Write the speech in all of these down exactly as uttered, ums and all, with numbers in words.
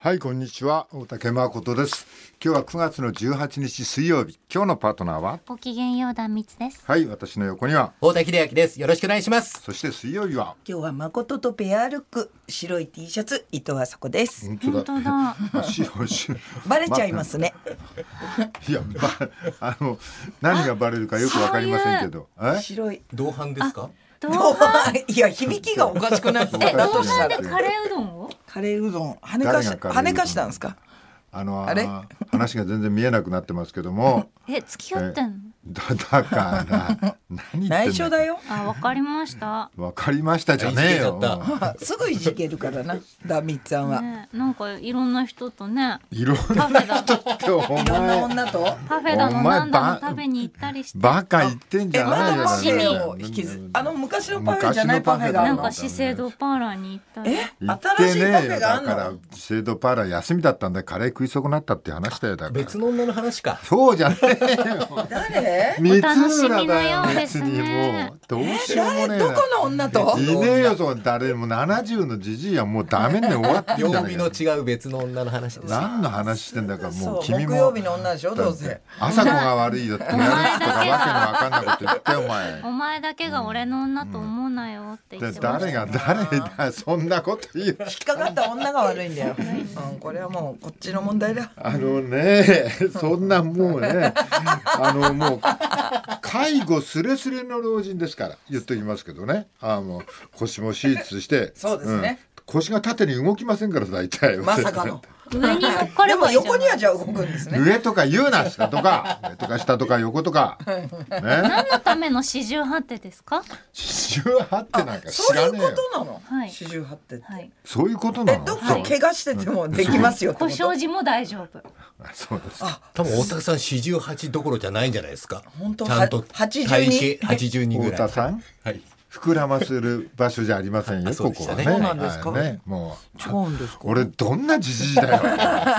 はい、こんにちは。大竹誠です。今日はくがつのじゅうはちにち水曜日。今日のパートナーはごきげんよう壇蜜です。 はい、私の横には大竹秀明です。よろしくお願いします。 そして水曜日は今日は誠とペアルック、白い T シャツ、伊藤麻子です。 本当だ。 本当だ。 あ白白バレちゃいますね。 いや、ばあの何がバレるかよくわかりませんけど。え白い。 同伴ですか？ 同伴いや響きがおかしくなってえだ同としたら伴でカレーうどんをカレーうどん跳ねかし誰がカレーうどん跳ねかしたんですか？ あのあれ話が全然見えなくなってますけども。 え付き合ってんの？ だだから何言ってんだ内緒だよ。 あ、わかりました。 わかりましたじゃねえよ。 いじけちゃっすぐいじけるからな、壇蜜さんは。 ね、なんかいろんな人とね、 いろんパフェだなっておいろんな前女と。 パフェだのお前なんだのば食べに行ったりして、 バカ言ってんじえ、まゃないよ。 だパフェを引きずあの昔のパフェじゃないパフェがあるのなんか資生堂パーラーに行ったり。 え言って新しいパフねえよ。 ェがあんだからの？ 資生堂パーラー休みだったんでカレー食い損なったって話だよ。だから別の女の話か。 そうじゃねえよ。 誰？ 三楽しみ浦だのようよ。 ですね別にもうどうしようもねえな。 どこの女と？ いねえよ。そう誰もななじゅうのじじいはもうダメね、終わってんじゃ曜ない日の違う別の女の話です。 何の話してんだか。もうそう君も木曜日の女でしょどうせ。 朝子が悪いよってやるとかわけのわかんないこと言ってお前。 お前だけが俺の女と思うなよって言でってました。 誰が誰だそんなこと言う。 引っかかった女が悪いんだよ。うん、これはもうこっちの問題だ。 あのね、そんなもうね、あのもう介護すれすれの老人ですから言っときますけどね。あもう腰も手術してそうですね、 うん、腰が縦に動きませんから大体。 まさかの。 上に乗っかでもればいいじゃん。 横にはじゃあ動くんですね。 上とか言うな、下とか上とか下とか横とかね。 何のための四十八手ですか？ 四十八ってなんか知そういうこらねえよ。 となの？ はい四十八手って。 はい。 そういうことなの。 え、どっか怪我しててもできますよってこと？ 小障子も大丈夫。 そうです。 多分大竹さん四十八どころじゃないんじゃないですか。 本当ちゃんとははちじゅうに体型八十二ぐらい。 太田さん、 はい。 膨らまする場所じゃありませんよ。 あそうここはね。 でしたねそうなんですかはいね、もう違うんですか？ 俺どんなじじいだよ。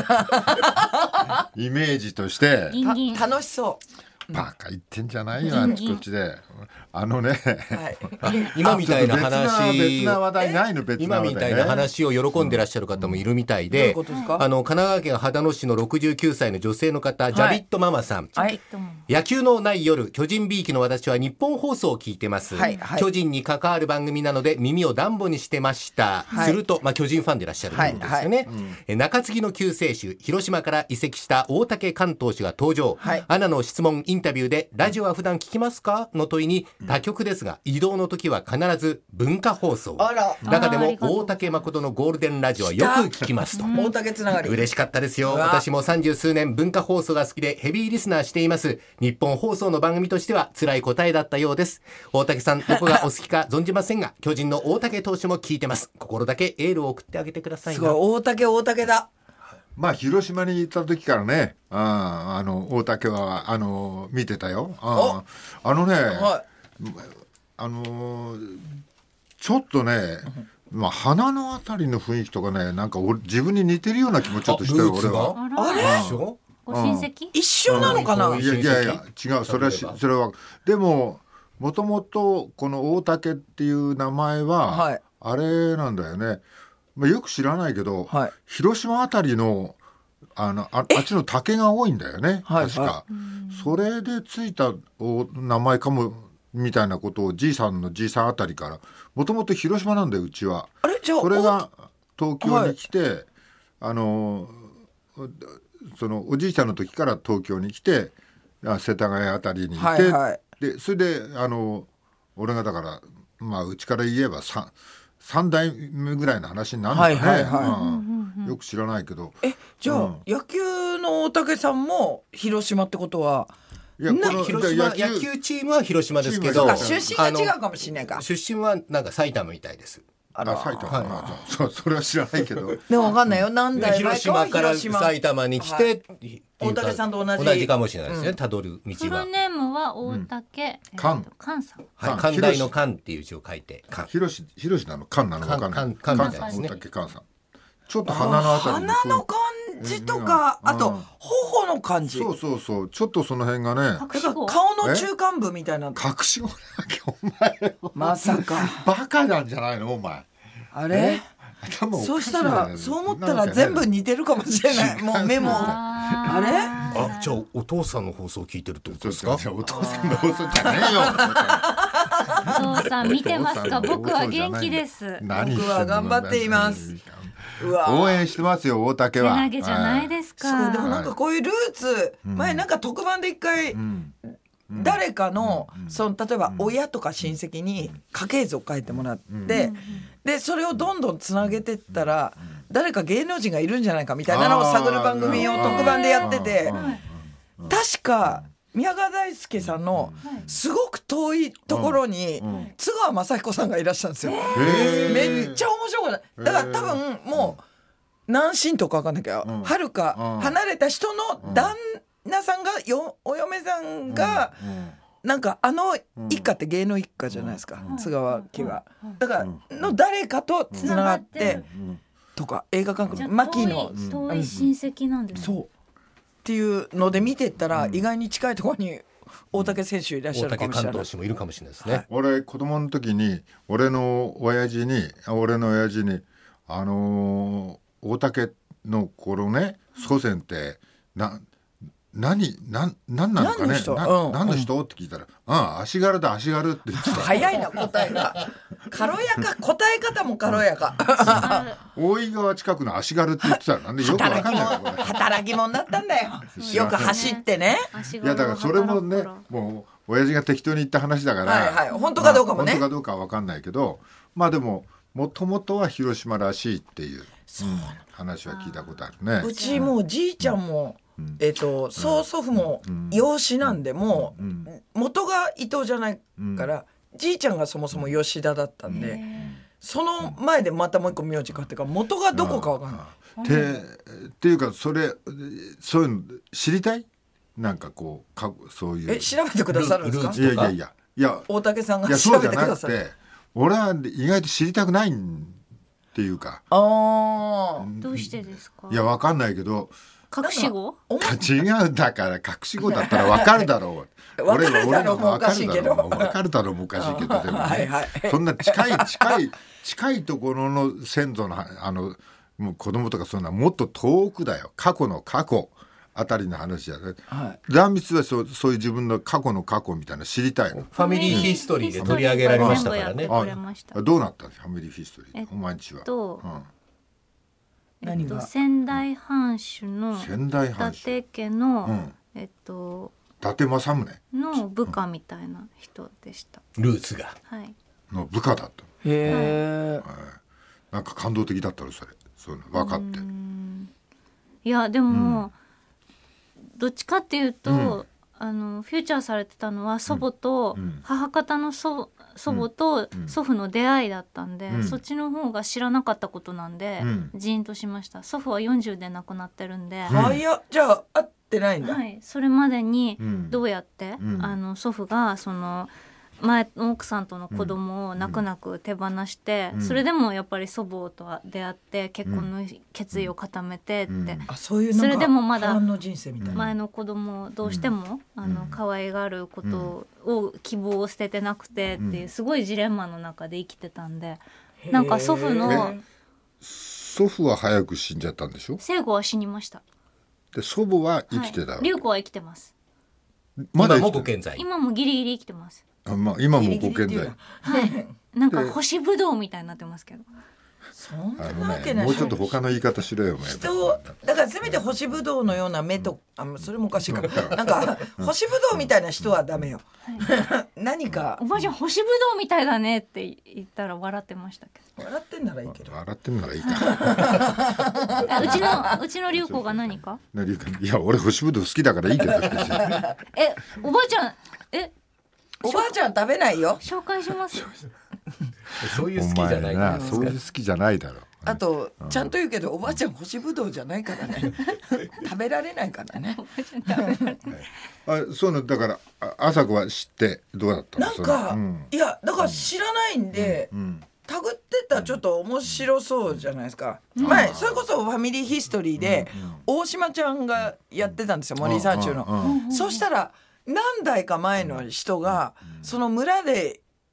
イメージとしてギンギン。 た楽しそバカ言ってんじゃないよ、あっちこっちで。あのね、 う。はい。 今みたいな別な話別な話題ないの。別な今話題ねみたいな話を喜んでらっしゃる方もいるみたいどういうで、 ことですか？ あの神奈川県秦野市のろくじゅうきゅうさいの女性の方、ジャビットママさん。 はい。 野球のない夜、巨人びいきの私は日本放送を聞いてます、 はいはい巨人に関わる番組なので耳をダンボにしてました、 はいすると、まあ、巨人ファンでいらっしゃるということですよね、え中継ぎの救世主、広島から移籍した大竹寛投手が登場、 はいアナの質問インタビューでラジオは普段聞きますかの問いに、他局ですが移動の時は必ず文化放送、 あら、 中でもあーありがとう大竹誠のゴールデンラジオはよく聞きますと。 大竹つながり。 嬉しかったですよ。 うわ私も三十数年文化放送が好きでヘビーリスナーしています。日本放送の番組としては辛い答えだったようです。大竹さん、どこがお好きか存じませんが、巨人の大竹投手も聞いてます。心だけエールを送ってあげてくださいな。 すごい、大竹大竹だ。 まあ広島に行った時からね、ああの大竹はあの見てたよ。ああのね、 はあのちょっとね、まあ鼻のあたりの雰囲気とかね、なんか俺自分に似てるような気もちょっとしてる。俺は。 あら、 あれでしょ？ ご親戚？ い。一緒なのかな？ うんいやいやいや違う、それはしそれはでももともとこの大竹っていう名前は、 はいあれなんだよね、まあ、よく知らないけど、 はい広島あたりのあの あ, あっちの竹が多いんだよね、 はい確か、 はそれでついたお名前かもみたいなことをじいさんのじいさんあたりから、もともと広島なんだようちは。 あれじゃあそれが東京に来て、あのそのおじいちゃんの時から東京に来て、あ世田谷あたりにいて、 はいはいでそれであの俺がだからまあうちから言えば 3, 三代目ぐらいの話になるんだね、 はいはいはいうんよく知らないけど。 え、じゃあ、 うん野球の大竹さんも広島ってことは、 いやこの広島じゃあ野球チームは広島ですけど、 チームはあ、出身が違うかもしれないか。 出身はなんか埼玉みたいです。 あらあ埼玉、あそうそれは知らないけどでもわかんないよ。何代前広かは島から広島。 埼玉に来て、 はいっていうか大竹さんと同じ同じかもしれないですね、たどる道フルは。 ネームは大竹、えっと寛寛さん。 はい、 寛寛大の寛っていう字を書いて寛。 広し広しなの菅なの分かんない。 菅菅菅みたいですね大竹菅さん。ちょっと鼻のあたりに鼻の感じとか、 うんあと頬の感じ。 そうそうそう、ちょっとその辺がね隠し子。 顔の中間部みたいな。 隠し子だけお前まさか。 バカなんじゃないのお前。 あれ？ 頭おかしいそうしたらそう思ったら全部似てるかもしれない。もうメモあれあ、じゃあお父さんの放送を聞いてるってことですか。 お父さんの放送じゃねえよ。 お父さん見てますか。僕は元気です。 何僕は頑張っています。うわ応援してますよ大竹は。 手投げじゃないですか。 そうでもなんかこういうルーツ、前なんか特番で一回、誰かの、その例えば親とか親戚に家系図を書いてもらって、でそれをどんどんつなげてったら、誰か芸能人がいるんじゃないかみたいなのを探る番組を特番でやってて、確か宮川大輔さんのすごく遠いところに津川雅彦さんがいらっしゃるんですよ。めっちゃ面白かった。だから多分もう何親とか分かんないけど、はるか離れた人の旦那さんがよお嫁さんがなんかあの一家って芸能一家じゃないですか、津川家は。だからの誰かとつながってとか、映画監督牧野遠い親戚なんです。 そうっていうので見てったら、意外に近いところに大竹選手いらっしゃるかもしれない。 大竹関東氏もいるかもしれないですね。 俺子供の時に俺の親父に俺の親父にあのー、大竹の頃ね祖先ってな何何何なのかね、 何の人、 なうん、 何の人って聞いたら、ああ足軽だ足軽って言ってた。 早いな答えが軽やか、答え方も軽やか大井川近くの足軽って言ってたらなんでよくわかんないこれ働き者だったんだよよく走ってね。 いやだからそれもねもう親父が適当に言った話だから、 はいはい、本当かどうかもね、 まあ、本当かどうかはわかんないけど、まあでももともとは広島らしいっていう、うん、話は聞いたことあるね。 うちもうじいちゃんも、うん、えーと、曽祖父も養子なんで、もう、うん、元が伊藤じゃないから、うん、じいちゃんがそもそも吉田だったんで、うん、その前でまたもう一個名字買ってから元がどこかわかんない。 てっていうかそれそういうの知りたい？なんかこうかそういうえ調べてくださるんですか？ いやいやいやいや大竹さんが調べてくださる。 いやそうじゃなくて俺は意外と知りたくないっていうか。 あどうしてですか？ いやわかんないけど隠し子？ 違うだから隠し子だったらわかるだろう。 わかるだろうもおかしいけど。 わかるだろうもおかしいけどでもね、はいはい、そんな近い近い近いところの先祖のあのもう子供とかそんなもっと遠くだよ。過去の過去あたりの話じゃね。壇蜜はそうそういう自分の過去の過去みたいな知りたいの。 ファミリーヒストリーで取り上げられましたからね。 あどうなったのファミリーヒストリー、えっと、お前んちは。 うん何がえっと、仙台藩主の伊達家の、うん、えっと伊達政宗の部下みたいな人でした。 ルーツが、 はい、 の部下だった。 へえ、 はい、なんか感動的だったのそれ。そういうの分かって。 いやでも、うん、どっちかっていうと、うん、あのフューチャーされてたのは祖母と、うん、母方の祖祖母と祖父の出会いだったんで、うん、そっちの方が知らなかったことなんで、うん、ジーンとしました。祖父はよんじゅうで亡くなってるんで、 早、うん、じゃあ会ってないんだ。 はい、それまでにどうやって、うん、あの祖父がその前の奥さんとの子供を泣く泣く手放して、うん、それでもやっぱり祖母と出会って結婚の決意を固めてって、うん、 あそういうそれでもまだの人生みたいな前の子供をどうしても、うん、あの可愛がることを希望を捨ててなくてっていうすごいジレンマの中で生きてたんで、うん、なんか祖父の祖父は早く死んじゃったんでしょ。 生後は死にました。 で祖母は生きてた。 龍子は生きてます。 まだ今も現在今もギリギリ生きてます。 あ、まあ、今もご健在。 はい、なんか干しぶどうみたいになってますけど。 そんなわけない。もうちょっと他の言い方しろよ。 人だからせめて干しぶどうのような目と、あ、それもおかしいか。なんか干しぶどうみたいな人はダメよ。はい、何か。 おばあちゃん干しぶどうみたいだねって言ったら笑ってましたけど。 笑ってんならいいけど。 笑ってんならいいか。 うちのうちの龍子が何か？ いや俺干しぶどう好きだからいいけど。 え、おばあちゃんえ。 おばあちゃん食べないよ。 紹介します。 そういう好きじゃないから。 そういう好きじゃないだろう。 あとちゃんと言うけどおばあちゃん干しぶどうじゃないからね。食べられないからね。 あ、そういうのだから朝子は知ってどうだったの？ なんか、うん、いやだから知らないんで。うんうん、タグってたらちょっと面白そうじゃないですか、うん、前それこそファミリーヒストリーで大島ちゃんがやってたんですよ、森三中の、うんうん、そうしたら何代か前の人がその村で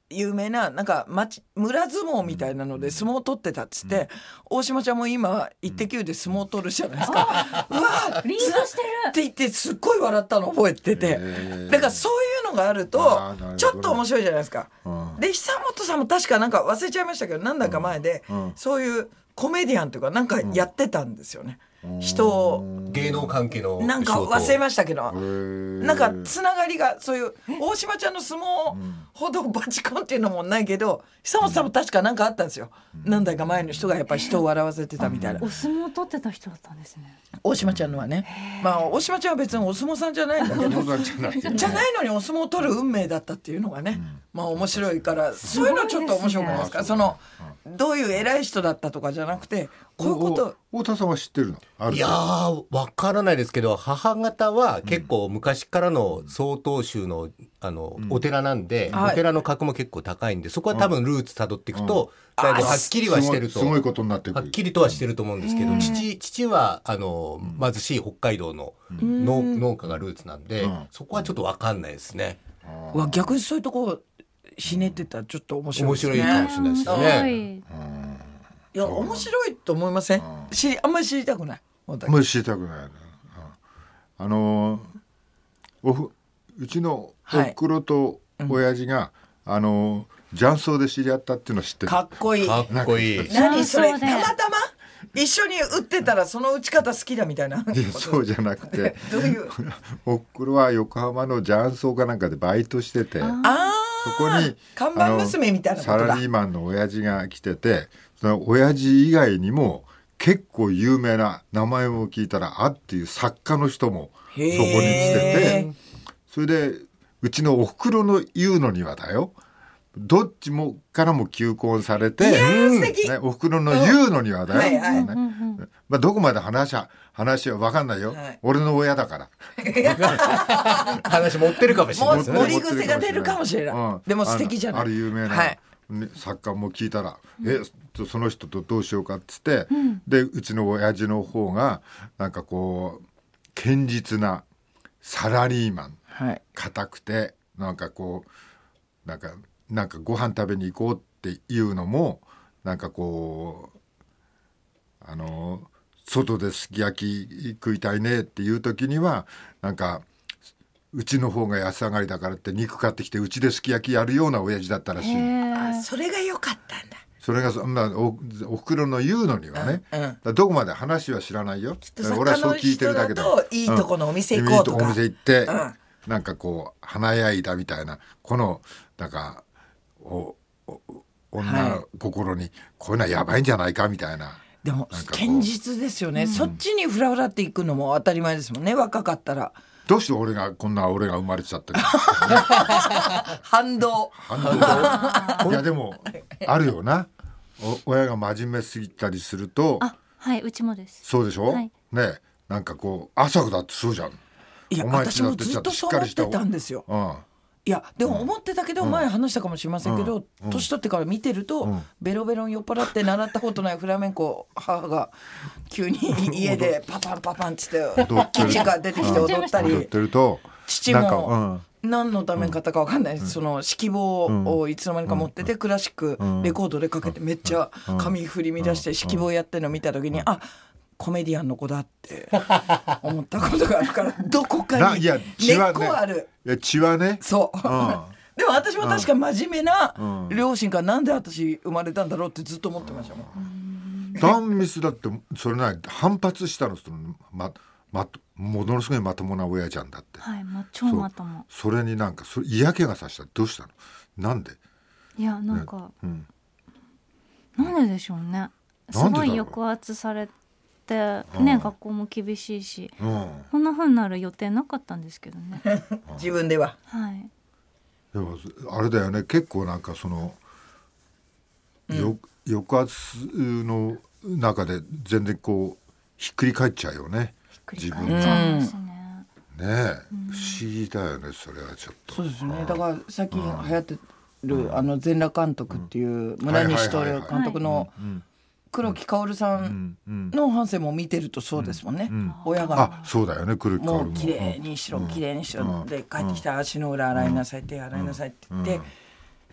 有名ななんか町村相撲みたいなので相撲を取ってたっつって、うん、大島ちゃんも今イッテ Q で相撲を取るじゃないですか、うん、うわリードしてるって言ってすっごい笑ったの覚えてて、だからそういうのがあるとちょっと面白いじゃないですか、うん、で久本さんも確かなんか忘れちゃいましたけど何だか前で、うん、そういうコメディアンというかなんかやってたんですよね、うん、人を芸能関係のなんか忘れましたけど、なんかつながりがそういう大島ちゃんの相撲ほどバチコンっていうのもないけど久本さんも確かなんかあったんですよ、うん、何代か前の人がやっぱり人を笑わせてたみたいな、 お相撲取ってた人だったんですね、 大島ちゃんのはね、まあ大島ちゃんは別にお相撲さんじゃないんだけどじゃないのにお相撲を取る運命だったっていうのがね、うん、まあ面白いからそういうのちょっと面白くないですか、そのどういう偉い人だったとかじゃなくてこういうこと。 太田さんは知ってるのある？ いやーわからないですけど母方は結構昔からの曹洞宗の、あの、うん、お寺なんで、うん、お寺の格も結構高いんでそこは多分ルーツたどっていくと、うん、だいぶはっきりはしてるとすごいことになってくる、 はっきりとはしてると思うんですけど、父, 父はあの貧しい北海道の 農, 農家がルーツなんで、うん、そこはちょっとわかんないですね。 わ逆にそういうとこひねってたらちょっと面白いですね。 面白いかもしれないですよね。 いや面白いと思いません？知りあんまり知りたくない。 あんまり知りたくない、ね、あのおふうちのおふくろと親父が、うん、あの雀荘で知り合ったっていうのを知ってる。 かっこいい。 かっこいい。 何それたまたま一緒に打ってたらその打ち方好きだみたいな。 そうじゃなくてどういうおふくろは横浜の雀荘かなんかでバイトしてて、 あそこに看板娘みたいなことだ。 サラリーマンの親父が来てて、その親父以外にも結構有名な名前を聞いたらあっていう作家の人もそこに来てて、それでうちのおふくろの言うのにはだよ、どっちもからも求婚されて、 うんね、 おふくろの言うのにはだよ、 はいはいね、まあ、どこまで話は話は分かんないよ、はい、俺の親だから話持ってるかもしれないですね。 盛り癖が出るかもしれない、うん、でも素敵じゃない。 ある有名な、はいね、作家も聞いたら、うん、えその人とどうしようかっつって、うん、でうちの親父の方がなんかこう堅実なサラリーマン、はい、固くてなんかこうなんかなんかご飯食べに行こうっていうのもなんかこうあの外ですき焼き食いたいねっていう時にはなんかうちの方が安上がりだからって肉買ってきてうちですき焼きやるような親父だったらしい。 あそれが良かったんだ。 それがそんな お, おふくろの言うのにはね、うんうん、だどこまで話は知らないよ。 きっと俺はそう聞いてるだけどいいとこのお店行こうとか、 うん、いいとこお店行って、うん、なんかこう華やいだみたいなこのなんかおお女心にこういうのはやばいんじゃないかみたいな。 でも堅実ですよね、うん、そっちにフラフラっていくのも当たり前ですもんね。若かったらどうして俺がこんな俺が生まれちゃってるの反動反動いやでもあるよな。お親が真面目すぎたりすると。 あはいうちもです。 そうでしょ、はい、ねなんかこう朝だってそうじゃん。 いや私もずっとそう思ってたんですよ、うん、いやでも思ってたけど、うん、前話したかもしれませんけど、うん、年取ってから見てると、うん、ベロベロに酔っ払って習ったことないフラメンコ母が急に家でパパンパパンってってキッチンから出てきて踊ったり、 踊ってると父も何のためかったか分かんない、うん、その指揮棒をいつの間にか持ってて、うん、クラシックレコードでかけてめっちゃ髪振り乱して指揮棒やってるのを見た時に、あコメディアンの子だって思ったことがあるからどこかに根っこある。 いや血はね。 そう、うん、でも私も確か真面目な両親からなんで私生まれたんだろうってずっと思ってましたもん。 ダンミスだってそれない反発したのその、まま、ものすごいまともな親ちゃんだって、 はいまあ、超まとも。 そ, それになんかそれ嫌気がさしたらどうしたのなんで。 いやなんか、ねうん、なんででしょうね。すごい抑圧されてね、うん、学校も厳しいし、うん、こんな風になる予定なかったんですけどね自分では。 はい。 でもあれだよね結構なんかその、うん、抑圧の中で全然こうひっくり返っちゃうよね。 ひっくり返っちゃいますね。 ねえ、うん、不思議だよねそれはちょっと。 そうですね。だから最近流行ってる、うん、あの全裸監督っていう村西という監督の黒木薫さんの半生も見てるとそうですもんね、うんうん、親があそうだよね黒木薫ももう綺麗にしろ綺麗にしろ、うん、で帰ってきたら足の裏洗いなさい手洗いなさいって言って、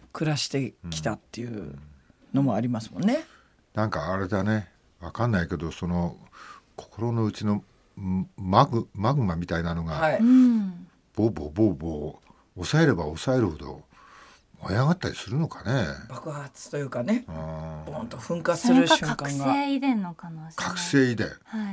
暮らしてきたっていうのもありますもんね。 なんかあれだね、わかんないけどその心の内のマグ、マグマみたいなのが、はい、ボーボーボーボー抑えれば抑えるほど燃え上がったりするのかね。 爆発というかね、ボンと噴火する瞬間が。 覚醒遺伝の可能性。 覚醒遺伝、 はい、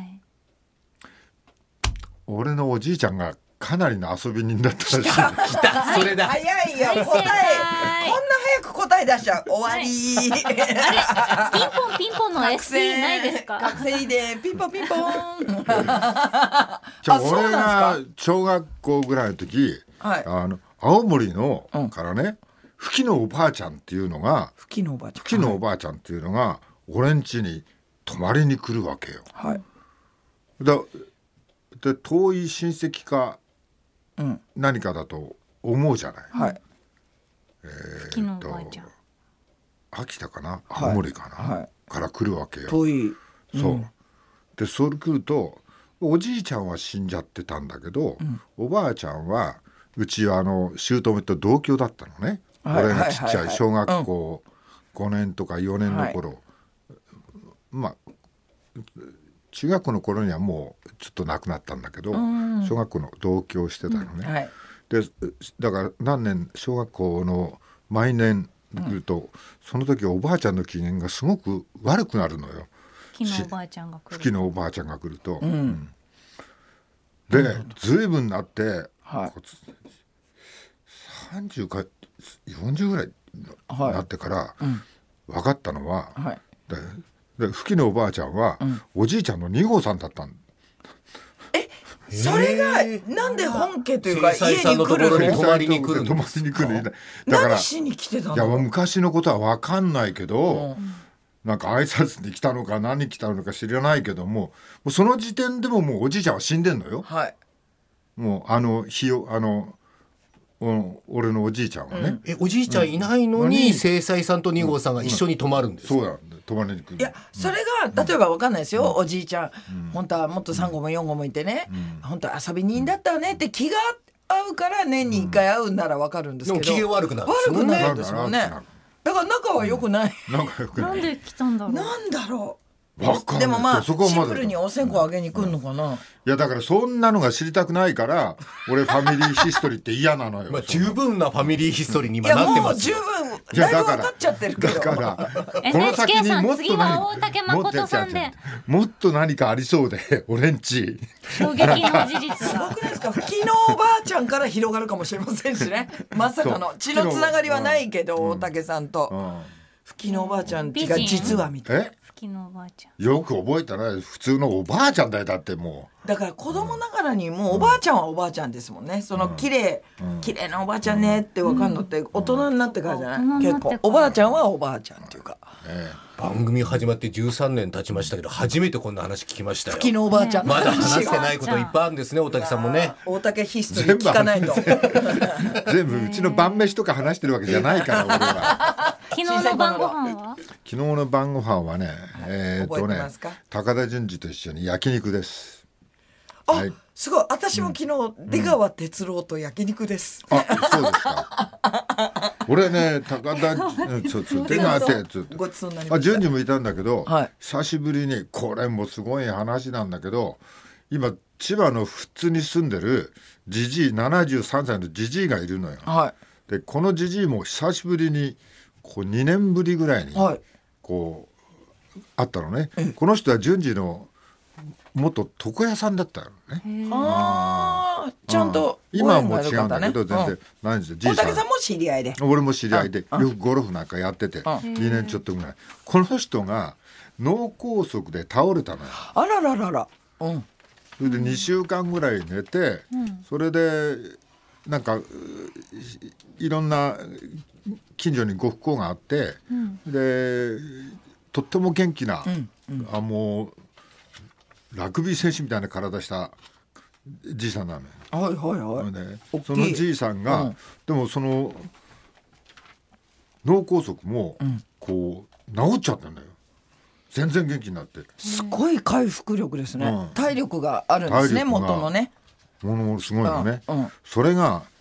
俺のおじいちゃんがかなりの遊び人だったらしい。 来た、それだ。 早いよ、答え、こんな早く答え出しちゃう。終わり。 あれ、ピンポンピンポンの エスピー ないですか？ 覚醒でピンポンピンポン。 じゃあ俺が小学校ぐらいの時、はい、あの青森のからね、ふきのおばあちゃんっていうのが、 ふきのおばあちゃん、 ふきのおばあちゃんっていうのが俺ん家に泊まりに来るわけよ。 はい。 だで遠い親戚か何かだと思うじゃない。 はい。 えー、ふきのおばあちゃん。 秋田かな、青森かな、はい、から来るわけよ。 遠い。 うん、そう。でそれ来るとおじいちゃんは死んじゃってたんだけど、うん、おばあちゃんはうちはあの姑と同居だったのね。はい、俺がちっちゃい小学校ごねんとかよねんの頃、はい、まあ中学校の頃にはもうちょっと亡くなったんだけど、小学校の同居してたのね。うん、はい、でだから何年小学校の毎年来ると、うん、その時おばあちゃんの機嫌がすごく悪くなるのよ。 ふきのおばあちゃんが来る。 ふきのおばあちゃんが来ると、うんうん、でずいぶんなって、はい、さんじゅうかよんじゅうぐらいになってから、はい、分かったのは、はい、ででふきのおばあちゃんは、うん、おじいちゃんのに号さんだったん。 えそれがなんで本家というか家に来るの？ 泊まりに来る泊まりに来る。 だから何しに来てたの？ いや昔のことは分かんないけど、うん、なんか挨拶に来たのか何に来たのか知らないけども、もうその時点でももうおじいちゃんは死んでんのよ。はい。もうあの日をあの俺のおじいちゃんはね、うん、 えおじいちゃんいないのに正妻さんとに号さんが一緒に泊まるんですか？ うんうん、そうだ、泊まりに来る。 いやそれが例えば分かんないですよ、うん、おじいちゃん、うん、本当はもっとさん号もよん号もいてね、うん、本当は遊び人だったわねって気が合うから年にいっかい会うなら分かるんですけど、 でも機嫌悪くなる悪くなるんですもんね。だから仲は良くない、 うん、仲良くない。 なんで来たんだろう。 なんだろう。 でもまあシンプルにお線香あげに来るのかな、うん、いやだからそんなのが知りたくないから俺ファミリーヒストリーって嫌なのよ。 まあ十分なファミリーヒストリーに今なってますよ。 いやもう十分だいぶ分かっちゃってるけど、 だからこの先にもっと何もっと何かありそうで俺んち衝撃の事実すごくないですか。ふきのおばあちゃんから広がるかもしれませんしねまさかの血のつながりはないけど、うん、大竹さんと、うん、ふきのおばあちゃんが実はみたいな。 のおばあちゃんよく覚えたら普通のおばあちゃんだよ。だってもうだから子供ながらにもうおばあちゃんはおばあちゃんですもんね。その綺麗、うん、綺麗なおばあちゃんねって分かるのって大人になってからじゃない、うん、結構おばあちゃんはおばあちゃんっていうか、 ね、番組始まってじゅうさんねん経ちましたけど初めてこんな話聞きましたよ。 ふきのおばあちゃん、 ね、まだ話してないこといっぱいあるんですね。大竹さんもね大竹ヒストリー聞かないと全部うちの晩飯とか話してるわけじゃないから俺は。 昨日の晩ご飯は昨日の晩ご飯はね、えー、っとね高田純次と一緒に焼肉です。 あ、はい、すごい。私も昨日、うん、出川哲朗と焼肉です。 あ、そうですか。俺ね高田そうそう出川哲ごちそうになりました。 あ純次もいたんだけど、はい、久しぶりにこれもすごい話なんだけど、今千葉の富津に住んでるじじいななじゅうさんさいのじじいがいるのよ。はい、でこのじじいも久しぶりにこうにねんぶりぐらいにこう会ったのね。この人は純次の元床屋さんだったよね。 ああちゃんと今はもう違うんだけど全然何時大竹さんも知り合いで俺も知り合いでよくゴルフなんかやっててにねんちょっとぐらい。この人が脳梗塞で倒れたのよ。 あらららら、うん、 それでにしゅうかんぐらい寝て、うん、それでなんかいろんな近所にご不幸があって、うん、でとっても元気な、うんうん、あもうラグビー選手みたいな体したじいさんなのよ。 はいはいはい、 ね、そのじいさんが、うん、でもその脳梗塞もこう治っちゃったんだよ。全然元気になって。 すごい回復力ですね、うん、体力があるんですね元のね。 ものすごいのね、うんうん、それが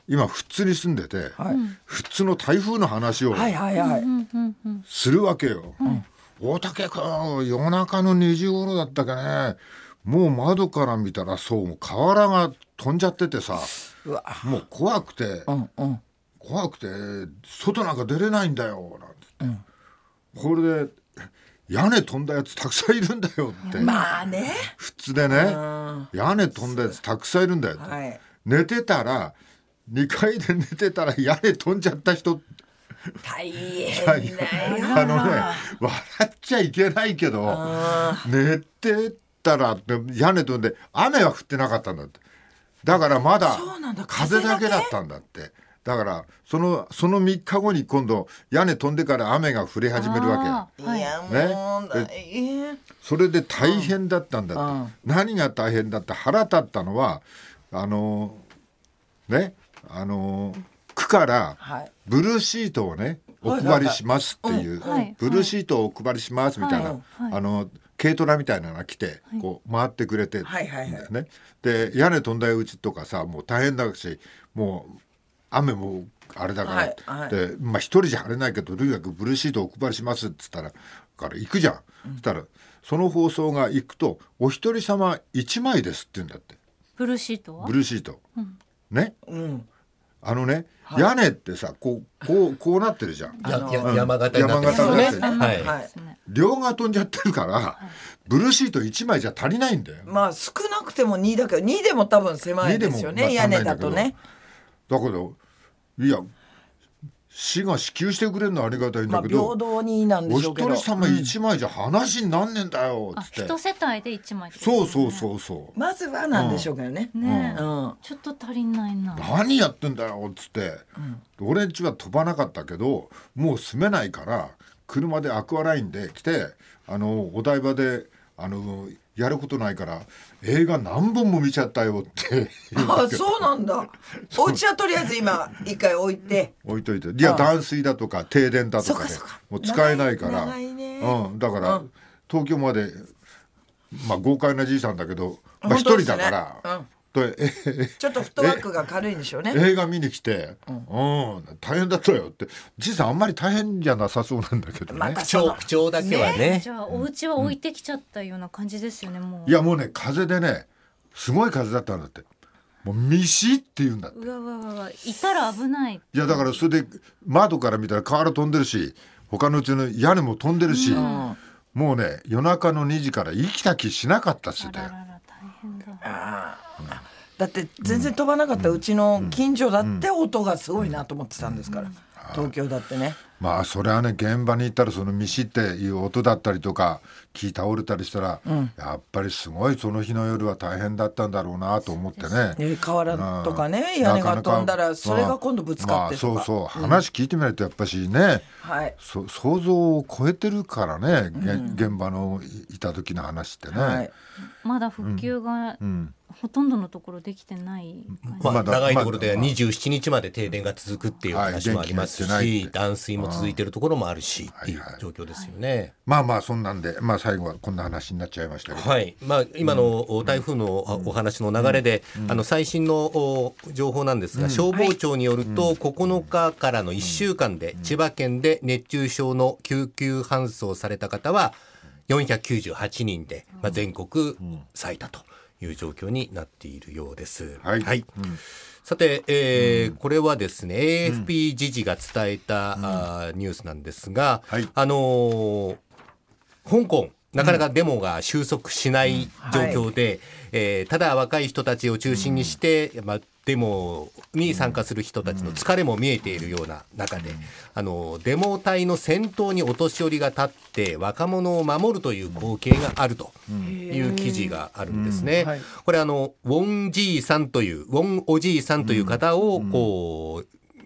今富津に住んでて、 はい富津の台風の話をはいはいはい、 するわけよ、うん、大竹君夜中のにじ頃だったかね、もう窓から見たらそう瓦が飛んじゃっててさ、 うわもう怖くて、 うんうん、 怖くて外なんか出れないんだよなんて、うん、これで屋根飛んだやつたくさんいるんだよって、 まあね普通でね、屋根飛んだやつたくさんいるんだよって、はい、寝てたらにかいで寝てたら屋根飛んじゃった人大変だよあのね笑っちゃいけないけど寝てたら屋根飛んで雨は降ってなかったんだって、だからまだ風だけだったんだって、だからそのそのみっかごに今度屋根飛んでから雨が降り始めるわけ、 いやもう大変、 それで大変だったんだって、うん、何が大変だって腹立ったのはあのねあの区からブルーシートをね、はい、お配りしますっていう、はいはいはい、ブルーシートをお配りしますみたいな、はいはい、あの軽トラみたいなのが来て、はい、こう回ってくれて、はいはいはいね、で屋根飛んだうちとかさもう大変だし、もう雨もあれだから、はいはい、でまあ一人じゃ晴れないけどとにかくブルーシートをお配りしますって言ったらから行くじゃん、うん、そしたらその放送が行くとお一人様いちまいですって言うんだって。 ブルーシートはブルーシート、うん、ね、うん、あのね、はい、屋根ってさこうこうこうなってるじゃん、 やや山形になってるね、はいはい、 両が飛んじゃってるから、はい、ブルーシートいちまいじゃ足りないんだよ。 まあ少なくてもにだけどにでも多分狭いですよね、屋根だとね。 だけどいや市が支給してくれるのはありがたいんだけど、まあ、平等になんでしょうけどお一人様いちまいじゃ話になんねえんだよっつって、 一世帯でいちまい、 ね、そうそうそうそうまずはなんでしょうけどね、 うんね、うん、ちょっと足りないな、 何やってんだよっつって、うん、俺んちは飛ばなかったけどもう住めないから車でアクアラインで来て、あのお台場であのやることないから映画何本も見ちゃったよってあそうなんだお家はとりあえず今一回置いて置いといて、いや断水だとか停電だとかでもう使えないから、長いね、うん、だから、うん、東京まで、まあ、豪快なじいさんだけど一、まあ、人だから、うん、 ちょっとフットワークが軽いんでしょうね。 映画見に来て、うん、うん、大変だったよって。じいさんあんまり大変じゃなさそうなんだけどね、 ま、口調口調だけはね、ね、 じゃあお家は置いてきちゃったような感じですよね、うん、もう。 いやもうね風でねすごい風だったんだって、もうミシって言うんだって。 うわうわうわいたら危ない。いやだからそれで窓から見たら瓦飛んでるし他のうちの屋根も飛んでるし、うん、もうね夜中のにじから生きた気しなかったっつってたよ。あららら大変だ。 あだって全然飛ばなかったうちの近所だって音がすごいなと思ってたんですから、東京だってね。 まあそれはね現場に行ったらそのミシっていう音だったりとか木倒れたりしたら、うん、やっぱりすごいその日の夜は大変だったんだろうなと思ってね、 ね瓦とかね、うん、屋根が飛んだらそれが今度ぶつかってとか、 まあ、そうそう話聞いてみないとやっぱしね、うんはい、そ想像を超えてるからね、うん、現場のいた時の話ってね、はい、 まだ復旧が、うんうんほとんどのところできてない感じ、 まあ、長いところではにじゅうしちにちまで停電が続くっていう話もありますし、はい、断水も続いているところもあるしっていう状況ですよね、はいはい、 まあまあそんなんで、まあ、最後はこんな話になっちゃいましたけど、 はいまあ、今の台風のお話の流れで、うん、あの最新の情報なんですが、うん、消防庁によるとここのかからのいっしゅうかんで千葉県で熱中症の救急搬送された方はよんひゃくきゅうじゅうはちにんで、まあ、全国最多という状況になっているようです。はい、はいうん、さて、えーうん、これはですね エーエフピー 時事が伝えた、うん、あニュースなんですが、はい、あのー、香港なかなかデモが収束しない状況で、うんはいえー、ただ若い人たちを中心にして、うんまあ、デモに参加する人たちの疲れも見えているような中で、あのデモ隊の先頭にお年寄りが立って若者を守るという光景があるという記事があるんですね、うんはい、これあのウォンじいさんというウォンおじいさんという方をこう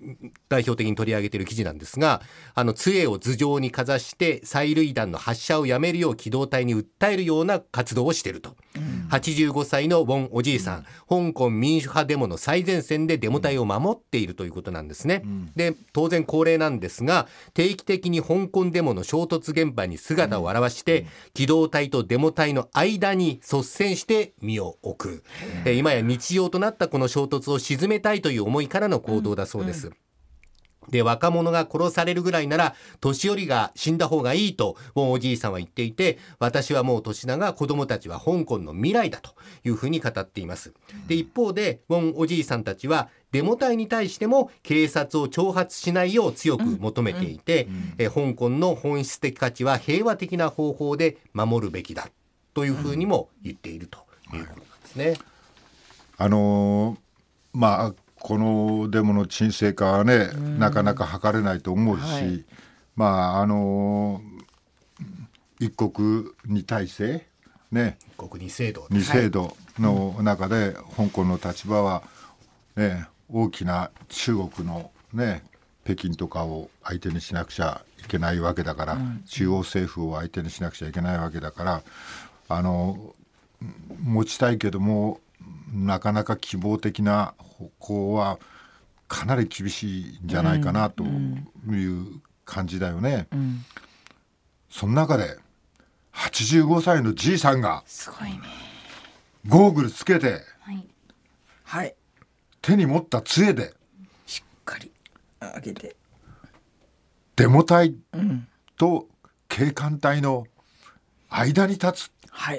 代表的に取り上げている記事なんですが、あの杖を頭上にかざして催涙弾の発射をやめるよう機動隊に訴えるような活動をしていると、うん、はちじゅうごさいのウォンおじいさん、うん、香港民主派デモの最前線でデモ隊を守っているということなんですね、うん、で当然恒例なんですが、定期的に香港デモの衝突現場に姿を現して、うん、機動隊とデモ隊の間に率先して身を置く、え今や日常となったこの衝突を鎮めたいという思いからの行動だそうです、うんうん。で、若者が殺されるぐらいなら年寄りが死んだ方がいいとウォンおじいさんは言っていて、私はもう年だが子供たちは香港の未来だというふうに語っています。で、一方でウォンおじいさんたちはデモ隊に対しても警察を挑発しないよう強く求めていて、うんうん、え香港の本質的価値は平和的な方法で守るべきだというふうにも言っているということなんですね、うん、 あのー、まあこのデモの沈静化はね、うん、なかなか図れないと思うし、はい、まああの一国二体制ね、 一国二制度、 二制度の中で香港の立場は、ね、大きな中国のね北京とかを相手にしなくちゃいけないわけだから、うん、中央政府を相手にしなくちゃいけないわけだから、あの持ちたいけどもなかなか希望的な方向はかなり厳しいんじゃないかなという感じだよね、うんうん、その中ではちじゅうごさいのじいさんがすごいね、 ゴーグルつけて、 はいはい、 手に持った杖でしっかり上げてデモ隊と警官隊の間に立つ、 はい、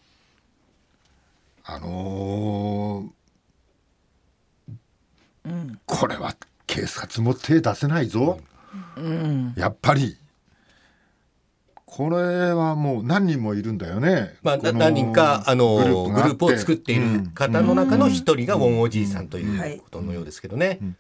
あのーうん、これは警察も手出せないぞ、うん、やっぱりこれはもう何人もいるんだよね、 まあ、何人かあのグループグループを作っている方の中の一人がウォンおじいさんということのようですけどね、うんうん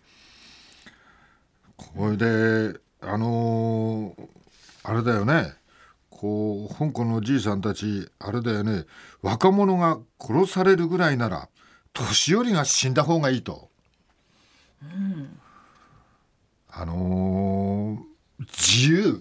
うん、これであのー、あれだよね、こう香港のじいさんたちあれだよね、若者が殺されるぐらいなら年寄りが死んだ方がいいと、うん、あのー、自由、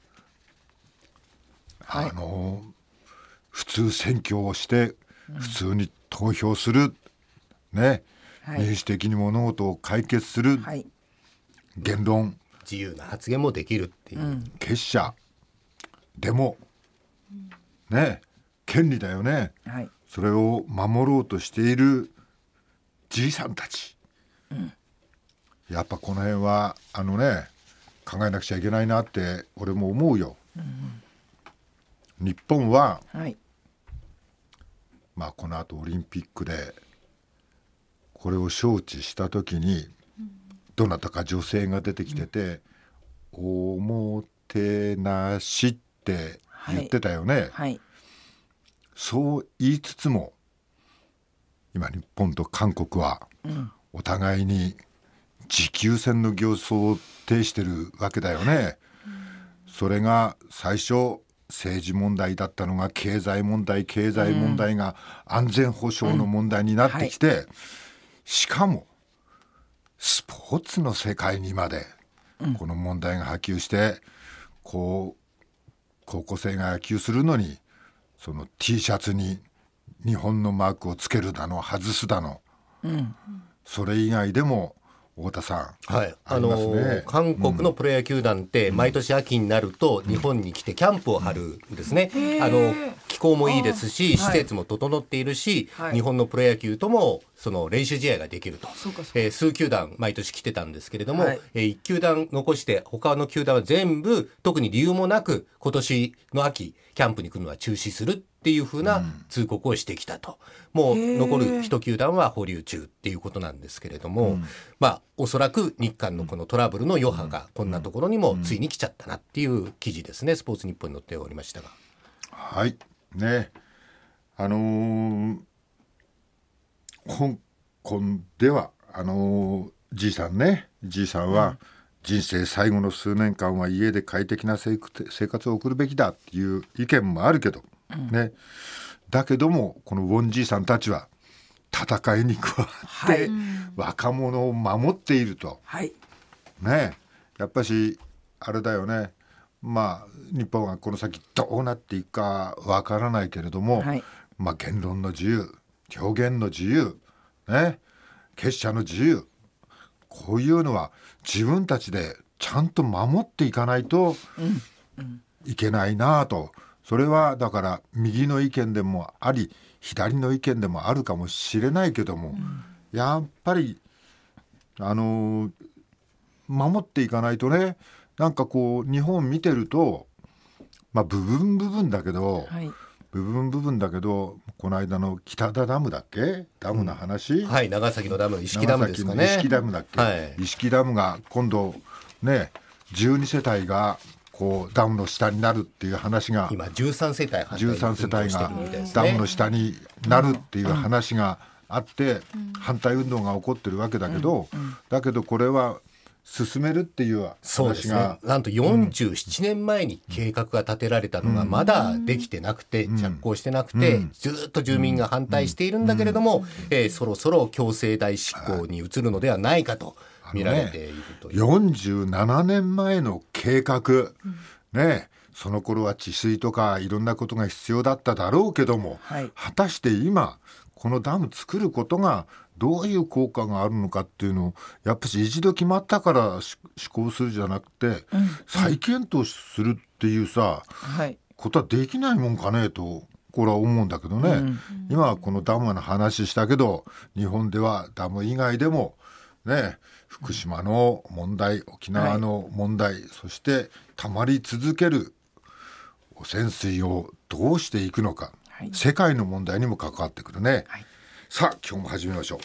はい、あのー、普通選挙をして普通に投票する、うん、ね、はい、民主的に物事を解決する、はい、言論、 自由な発言もできるっていう、うん、 結社でも、うん、ね、権利だよね、はい、それを守ろうとしているじいさんたち、うん、やっぱこの辺はあのね考えなくちゃいけないなって俺も思うよ、うん、日本は、はい、まあこの後オリンピックでこれを招致した時に、うん、どなたか女性が出てきてて、うん、おもてなしって言ってたよね、はいはい、そう言いつつも今日本と韓国はお互いに持久戦の形相を呈してるわけだよね、うん、それが最初政治問題だったのが経済問題、経済問題が安全保障の問題になってきて、うんはい、しかもスポーツの世界にまでこの問題が波及して、こう高校生が野球するのにその T シャツに日本のマークをつけるだの外すだの、うん、それ以外でも太田さん、 はい、あのー、韓国のプロ野球団って毎年秋になると日本に来てキャンプを張るんですね、うん、あの気候もいいですし施設も整っているし、はい、日本のプロ野球ともその練習試合ができると、えー、数球団毎年来てたんですけれども、はい、えー、いち球団残して他の球団は全部特に理由もなく今年の秋キャンプに来るのは中止するっていう風な通告をしてきたと、うん、もう残る一球団は保留中っていうことなんですけれども、うん、まあおそらく日韓のこのトラブルの余波がこんなところにもついに来ちゃったなっていう記事ですね。スポーツニッポンに載っておりましたが、 はいね、あのー、香港ではあのー、じいさんねじいさんは人生最後の数年間は家で快適な生活を送るべきだっていう意見もあるけど、うんね、だけどもこのウォンじいさんたちは戦いに加わって、はい、若者を守っていると、はい、 ね、やっぱしあれだよね、まあ日本はこの先どうなっていくかわからないけれども、はい、まあ、言論の自由、表現の自由、ね、結社の自由、こういうのは自分たちでちゃんと守っていかないといけないなと。それはだから右の意見でもあり左の意見でもあるかもしれないけども、うん、やっぱりあのー、守っていかないとね。なんかこう日本見てると、まあ、部分部分だけど、はい、部分部分だけどこの間の北田ダムだっけ、ダムの話、うん、 はい、長崎のダム、石木ダムですかね。 石木ダムだっけ、はい、石木ダムが今度ねじゅうにせたいがこうダムの下になるっていう話が、 今じゅうさんせたいじゅうさんせたいがダムの下になるっていう話があって、反対運動が起こってるわけだけど、だけどこれは進めるっていう話が、 そうですね、なんとよんじゅうななねんまえに計画が立てられたのがまだできてなくて、うん、着工してなくて、うん、ずっと住民が反対しているんだけれども、うん、えー、そろそろ強制代執行に移るのではないかと見られているという、ね、 よんじゅうななねんまえの計画、うん、ね、その頃は治水とかいろんなことが必要だっただろうけども、はい、果たして今このダム作ることがどういう効果があるのかっていうのをやっぱり一度決まったから施行するじゃなくて、うん、再検討するっていうさ、はい、ことはできないもんかねとこれは思うんだけどね、うん、今はこのダムの話したけど日本ではダム以外でもね、福島の問題、沖縄の問題、はい、そして溜まり続ける汚染水をどうしていくのか、はい、世界の問題にも関わってくるね、はい、さあ今日も始めましょう。